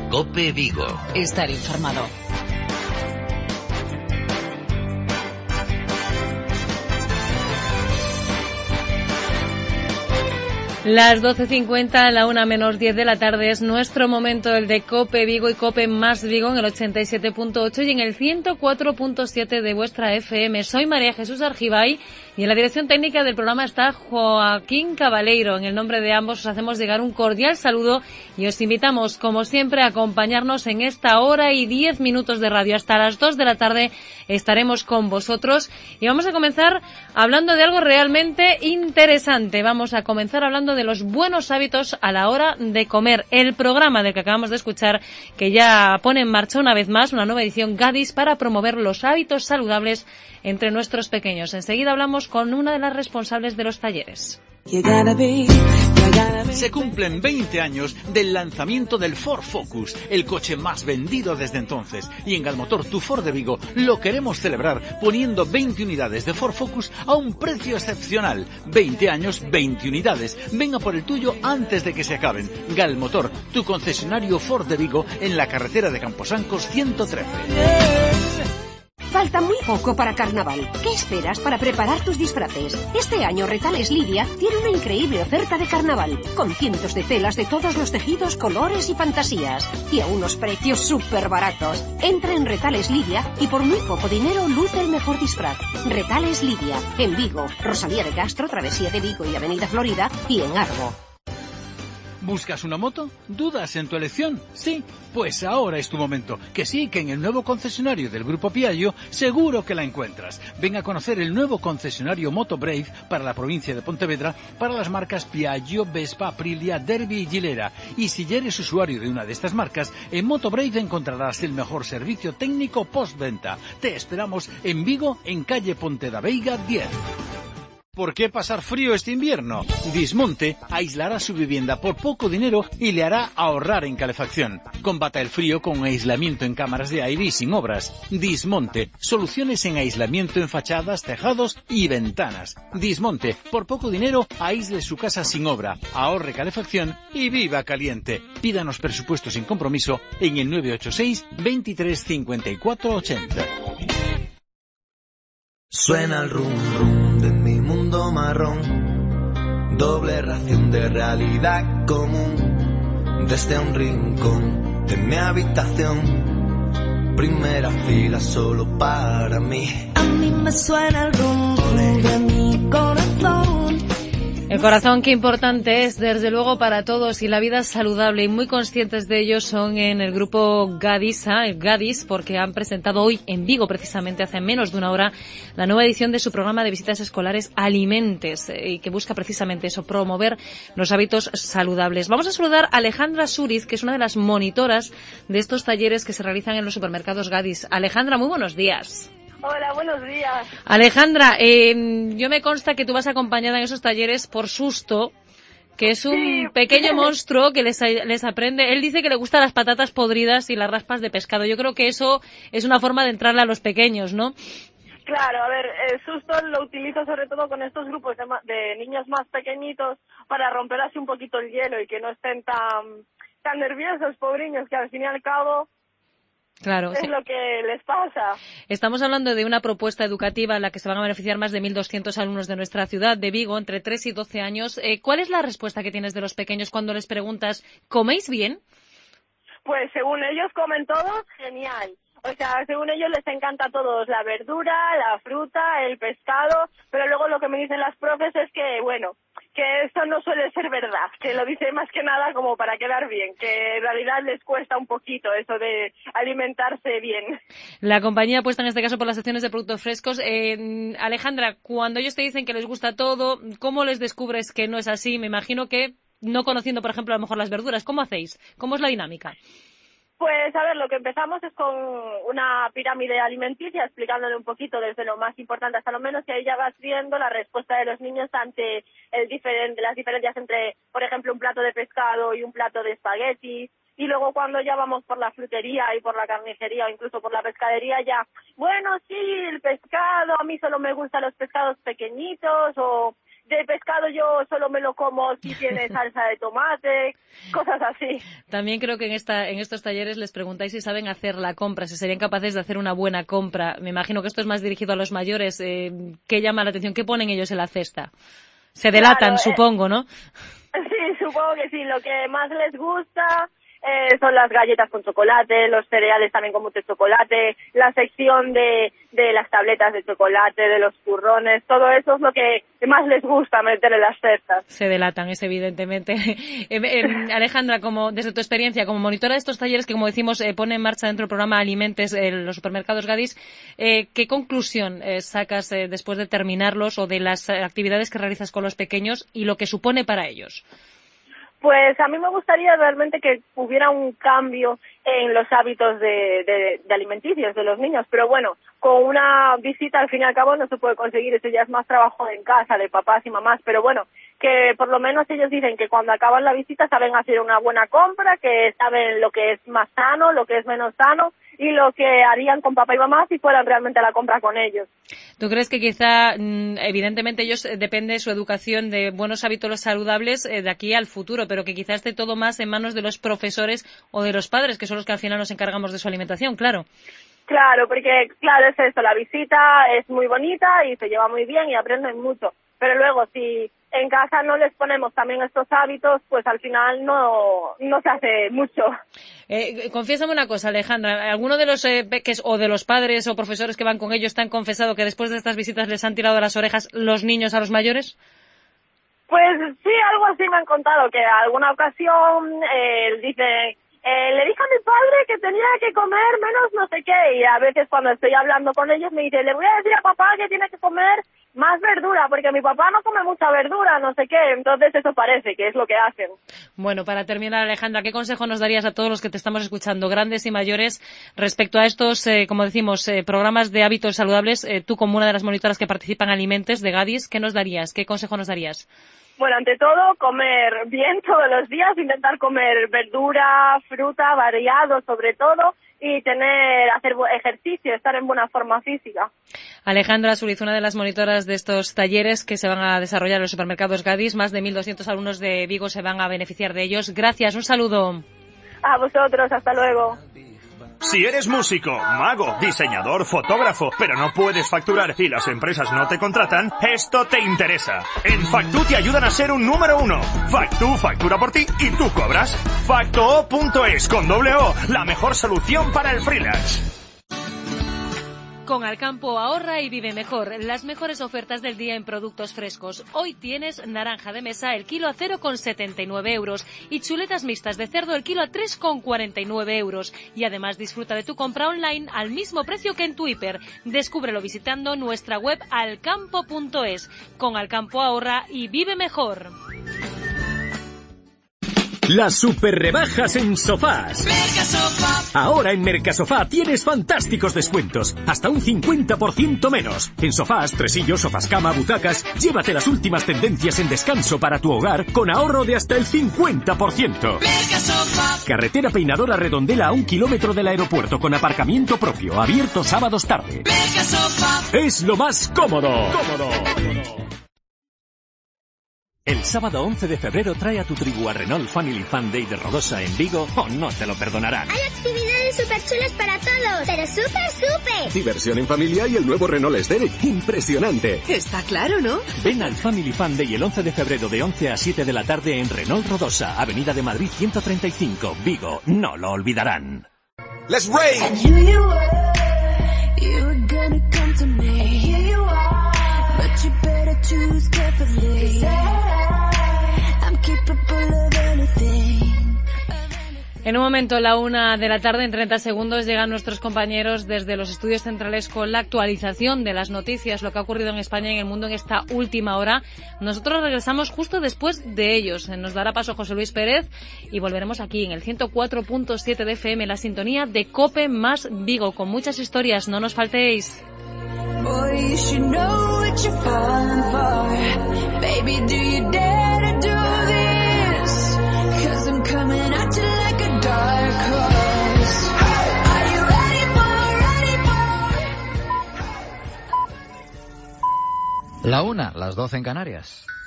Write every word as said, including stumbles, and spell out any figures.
COPE Vigo. Estar informado. Las doce cincuenta, la una menos diez de la tarde, es nuestro momento, el de COPE Vigo y COPE más Vigo en el ochenta y siete punto ocho y en el ciento cuatro punto siete de vuestra F M. Soy María Jesús Argibay y en la dirección técnica del programa está Joaquín Cabaleiro. En el nombre de ambos os hacemos llegar un cordial saludo y os invitamos, como siempre, a acompañarnos en esta hora y diez minutos de radio. Hasta las dos de la tarde estaremos con vosotros y vamos a comenzar hablando de algo realmente interesante. Vamos a comenzar hablando de los buenos hábitos a la hora de comer. El programa del que acabamos de escuchar, que ya pone en marcha una vez más una nueva edición Gadis para promover los hábitos saludables entre nuestros pequeños. Enseguida hablamos con una de las responsables de los talleres. Se cumplen veinte años del lanzamiento del Ford Focus, el coche más vendido desde entonces. Y en Galmotor, tu Ford de Vigo, lo queremos celebrar poniendo veinte unidades de Ford Focus a un precio excepcional. veinte años, veinte unidades. Venga por el tuyo antes de que se acaben. Galmotor, tu concesionario Ford de Vigo, en la carretera de Camposancos ciento trece. Falta muy poco para Carnaval. ¿Qué esperas para preparar tus disfraces? Este año Retales Lidia tiene una increíble oferta de Carnaval, con cientos de telas de todos los tejidos, colores y fantasías, y a unos precios súper baratos. Entra en Retales Lidia y por muy poco dinero luce el mejor disfraz. Retales Lidia, en Vigo, Rosalía de Castro, Travesía de Vigo y Avenida Florida, y en Arbo. ¿Buscas una moto? ¿Dudas en tu elección? Sí, pues ahora es tu momento. Que sí, que en el nuevo concesionario del Grupo Piaggio seguro que la encuentras. Ven a conocer el nuevo concesionario Moto Brave para la provincia de Pontevedra para las marcas Piaggio, Vespa, Aprilia, Derby y Gilera. Y si ya eres usuario de una de estas marcas, en Moto Brave encontrarás el mejor servicio técnico postventa. Te esperamos en Vigo, en calle Ponte da Veiga diez. ¿Por qué pasar frío este invierno? Dismonte aislará su vivienda por poco dinero y le hará ahorrar en calefacción. Combata el frío con aislamiento en cámaras de aire y sin obras. Dismonte, soluciones en aislamiento en fachadas, tejados y ventanas. Dismonte, por poco dinero aísle su casa sin obra, ahorre calefacción y viva caliente. Pídanos presupuestos sin compromiso en el nueve ocho seis, veintitrés cincuenta y cuatro ochenta. Suena el rum rum de mi mundo marrón, doble ración de realidad común, desde un rincón de mi habitación, primera fila solo para mí. A mí me suena el rum rum de mi corazón. El corazón, qué importante es, desde luego, para todos, y la vida saludable, y muy conscientes de ello son en el grupo Gadisa, el Gadis, porque han presentado hoy en Vigo, precisamente hace menos de una hora, la nueva edición de su programa de visitas escolares Alimentes, eh, y que busca precisamente eso, promover los hábitos saludables. Vamos a saludar a Alejandra Suriz, que es una de las monitoras de estos talleres que se realizan en los supermercados Gadis. Alejandra, muy buenos días. Hola, buenos días. Alejandra, eh, yo me consta que tú vas acompañada en esos talleres por Susto, que es un sí. pequeño monstruo que les, les aprende. Él dice que le gustan las patatas podridas y las raspas de pescado. Yo creo que eso es una forma de entrarle a los pequeños, ¿no? Claro, a ver, el Susto lo utilizo sobre todo con estos grupos de, de niños más pequeñitos para romper así un poquito el hielo y que no estén tan, tan nerviosos, pobriños, que al fin y al cabo... Claro, es sí. lo que les pasa. Estamos hablando de una propuesta educativa en la que se van a beneficiar más de mil doscientos alumnos de nuestra ciudad de Vigo, entre tres y doce años. Eh, ¿Cuál es la respuesta que tienes de los pequeños cuando les preguntas, ¿coméis bien? Pues según ellos comen todos, genial. O sea, según ellos les encanta a todos la verdura, la fruta, el pescado, pero luego lo que me dicen las profes es que, bueno, que eso no suele ser verdad, que lo dice más que nada como para quedar bien, que en realidad les cuesta un poquito eso de alimentarse bien. La compañía apuesta en este caso por las secciones de productos frescos. Eh, Alejandra, cuando ellos te dicen que les gusta todo, ¿cómo les descubres que no es así? Me imagino que no conociendo, por ejemplo, a lo mejor las verduras. ¿Cómo hacéis? ¿Cómo es la dinámica? Pues, a ver, lo que empezamos es con una pirámide alimenticia, explicándole un poquito desde lo más importante hasta lo menos, y ahí ya vas viendo la respuesta de los niños ante el diferente, las diferencias entre, por ejemplo, un plato de pescado y un plato de espagueti. Y luego cuando ya vamos por la frutería y por la carnicería o incluso por la pescadería ya, bueno, sí, el pescado, a mí solo me gustan los pescados pequeñitos, o de pescado yo solo me lo como si tiene salsa de tomate, cosas así. También creo que en esta en estos talleres les preguntáis si saben hacer la compra, si serían capaces de hacer una buena compra. Me imagino que esto es más dirigido a los mayores. Eh, ¿Qué llama la atención? ¿Qué ponen ellos en la cesta? Se delatan, claro, supongo, ¿no? Sí, supongo que sí. Lo que más les gusta eh, son las galletas con chocolate, los cereales también con mucho chocolate, la sección de, de las tabletas de chocolate, de los turrones, todo eso es lo que más les gusta meter en las cestas. Se delatan, es evidentemente. eh, eh, Alejandra, como desde tu experiencia como monitora de estos talleres que, como decimos, eh, pone en marcha dentro del programa Alimentes eh, los supermercados Gadis, eh, ¿qué conclusión eh, sacas eh, después de terminarlos o de las eh, actividades que realizas con los pequeños y lo que supone para ellos? Pues a mí me gustaría realmente que hubiera un cambio en los hábitos de, de, de alimenticios de los niños, pero bueno, con una visita al fin y al cabo no se puede conseguir, eso ya es más trabajo en casa de papás y mamás, pero bueno, que por lo menos ellos dicen que cuando acaban la visita saben hacer una buena compra, que saben lo que es más sano, lo que es menos sano y lo que harían con papá y mamá si fueran realmente a la compra con ellos. ¿Tú crees que quizá, evidentemente ellos depende de su educación de buenos hábitos saludables eh, de aquí al futuro, pero que quizá esté todo más en manos de los profesores o de los padres, que son los que al final nos encargamos de su alimentación, claro? Claro, porque claro, es eso, la visita es muy bonita y se lleva muy bien y aprenden mucho, pero luego si en casa no les ponemos también estos hábitos, pues al final no no se hace mucho. Eh, confiésame una cosa, Alejandra, ¿alguno de los eh, peques o de los padres o profesores que van con ellos te han confesado que después de estas visitas les han tirado de las orejas los niños a los mayores? Pues sí, algo así me han contado, que a alguna ocasión eh, dice... Eh, le dije a mi padre que tenía que comer menos no sé qué, y a veces cuando estoy hablando con ellos me dice, le voy a decir a papá que tiene que comer más verdura, porque mi papá no come mucha verdura, no sé qué, entonces eso parece que es lo que hacen. Bueno, para terminar, Alejandra, ¿qué consejo nos darías a todos los que te estamos escuchando, grandes y mayores, respecto a estos, eh, como decimos, eh, programas de hábitos saludables? Eh, tú, como una de las monitoras que participan en Alimentes de Gadis, ¿qué nos darías? ¿Qué consejo nos darías? Bueno, ante todo, comer bien todos los días, intentar comer verdura, fruta, variado sobre todo, y tener, hacer ejercicio, estar en buena forma física. Alejandra Suliz, una de las monitoras de estos talleres que se van a desarrollar en los supermercados Gadis, más de mil doscientos alumnos de Vigo se van a beneficiar de ellos. Gracias, un saludo. A vosotros, hasta luego. Si eres músico, mago, diseñador, fotógrafo, pero no puedes facturar y las empresas no te contratan, esto te interesa. En Factu te ayudan a ser un número uno. Factu factura por ti y tú cobras. Facto punto es con doble O, la mejor solución para el freelance. Con Alcampo ahorra y vive mejor. Las mejores ofertas del día en productos frescos. Hoy tienes naranja de mesa el kilo a cero coma setenta y nueve euros y chuletas mixtas de cerdo el kilo a tres coma cuarenta y nueve euros. Y además disfruta de tu compra online al mismo precio que en tu hiper. Descúbrelo visitando nuestra web alcampo punto es. Con Alcampo ahorra y vive mejor. Las super rebajas en sofás. Mercasofá. Ahora en Mercasofá tienes fantásticos descuentos. Hasta un cincuenta por ciento menos. En sofás, tresillos, sofás cama, butacas. Llévate las últimas tendencias en descanso para tu hogar con ahorro de hasta el cincuenta por ciento. Mercasofá. Carretera Peinadora Redondela a un kilómetro del aeropuerto con aparcamiento propio. Abierto sábados tarde. Mercasofá. Es lo más cómodo. Cómodo. Cómodo. El sábado once de febrero trae a tu tribu a Renault Family Fun Day de Rodosa en Vigo o no te lo perdonarán. Hay actividades súper chulas para todos, pero súper, súper. Diversión en familia y el nuevo Renault Estere. ¡Impresionante! Está claro, ¿no? Ven al Family Fun Day el once de febrero de once a siete de la tarde en Renault Rodosa, Avenida de Madrid ciento treinta y cinco, Vigo. No lo olvidarán. Let's rage. And here you were, you were gonna come to me. And here you are, but you better choose carefully. I'm capable of anything. En un momento, la una de la tarde, en treinta segundos, llegan nuestros compañeros desde los estudios centrales con la actualización de las noticias, lo que ha ocurrido en España y en el mundo en esta última hora. Nosotros regresamos justo después de ellos. Nos dará paso José Luis Pérez y volveremos aquí en el ciento cuatro punto siete de F M, la sintonía de COPE más Vigo, con muchas historias. No nos faltéis. Boy, you should know what you're falling for. Baby, do you dare to do this? 'Cause I'm coming at you like a dark horse. Are you ready for, ready for? La una, las doce en Canarias.